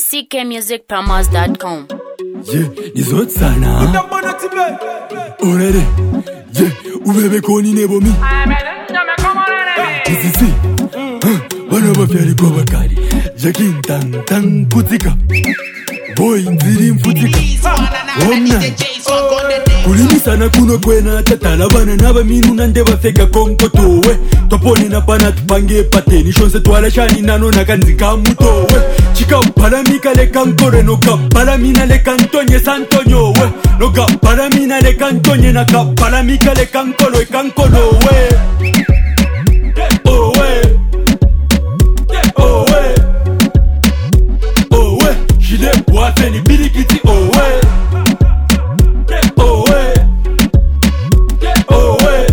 ckmusicpromos.com. Yeah, nizot sana. Already. Yeah, ubebe koni nebo mi. Sisi. Bana bafyali kwa bakari. Jakin tang tang putika. Boy nziri mfutika. Omna. Kulimi sana kuno kwena tatala bana naba minu nande bafeka konko towe. Toponi na pana tupange pateni shonse twala shani nano nakanzika mutowe. Chika palamika le kankore no ka palamina le kantonye santonyo we. No ka palamina le kantonye na ka palamika le kankolo e kankolo we. Oh we. Oh we. Oh we. Shide boate ni birikiti oh we. Oh we. Oh we.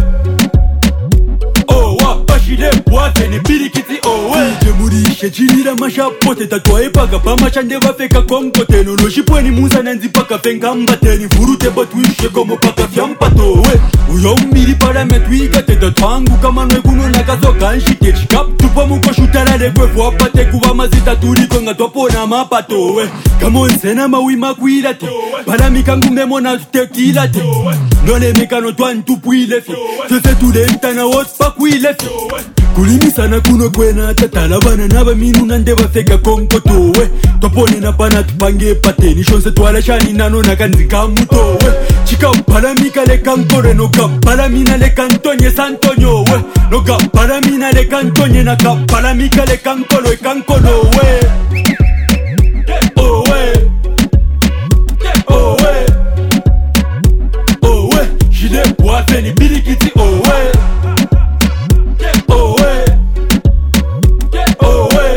Oh wa shide boate ni birikiti oh we. Jemurishe chirira mashapote tatwae paka pama chande bafeka konkote no shipweni musa nanzi paka fenga mbateni furute batwishe komo paka fyampato we. Uyombiri parametwika teta twangu kama nwe kuno nakazo kanshike chikap tupa muko shutara lekwe fuapate kuwa mazita turiko nga topona mapato we. Kamo nsena mawima kuilate paramika ngume na tutekilate nole mekano twan tupuilefi sese tulentana wospa kuilefi. Kulimi sana kuno kwena tatala bana naba minu nande bafeka konko towe. Topone na pana tupange pateni shonse twala shani nano nakanzika mutowe. Chika palamika le kankore no ka palamina le kantonye santonyo we. No ka palamina le kantonye na ka palamika le kankolo e kankolo we. Oh we. Oh we. Oh we. Shide boate ni birikiti oh we. Oh we. Oh we.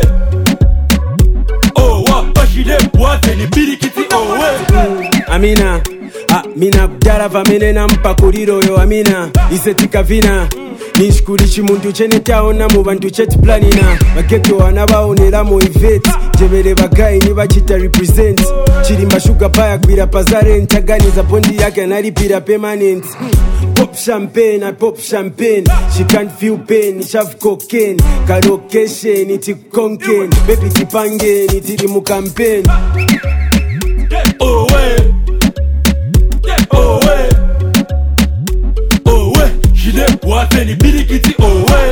Oh wa bashide boate ni birikiti oh we. Amina, mina kudara vamene na mpakuriro yo amina. Isetika vina, nishkulishi muntu chene taona mu bantu cheti planina. Mageto wanabaonera mu event, jebele bagayi ni bachita represent. Chirimba sugar paya kwira pazare ntaganiza bondi yake analipira permanent. Pop champagne, I pop champagne. She can't feel pain, it's have cocaine. Karokeshe, iti konken. Baby tipange, iti mu campaign. Oh we. Oh we. Oh we. Shide boate ni birikiti oh we.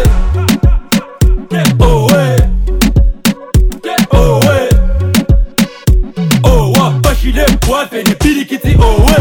Oh we. Oh we. Oh wa bashide boate ni birikiti oh we.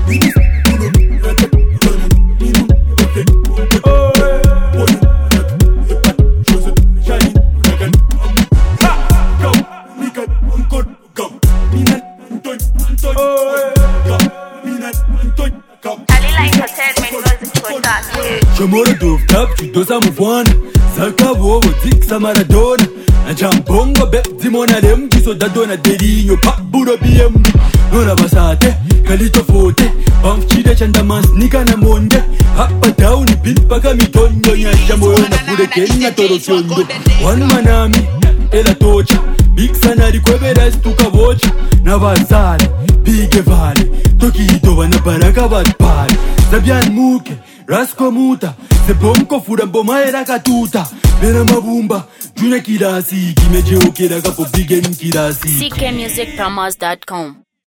Chamora do tap, tu dosa muvwana. Zaka vovo, zik Maradona. Anjambongo be, zimona dem, giso dadona derinho, pa buro BMB. Nora basate, kalito fote. Bamfchide chandamas, nika na monde. Hapa down, paka mitonyo. Nyashamoyo na pure kenya toro fyondo. One manami, ela tocha. Big sanari kwebera stuka vocha. Navazale, bige vale. Tokito wana baraka vatpale. Zabian muke. Rasko muta, se bonko fura mboma era katuta. Bena mabumba, june kirasi, kimeje okera kapo bigen kirasi. ckmusicpromos.com.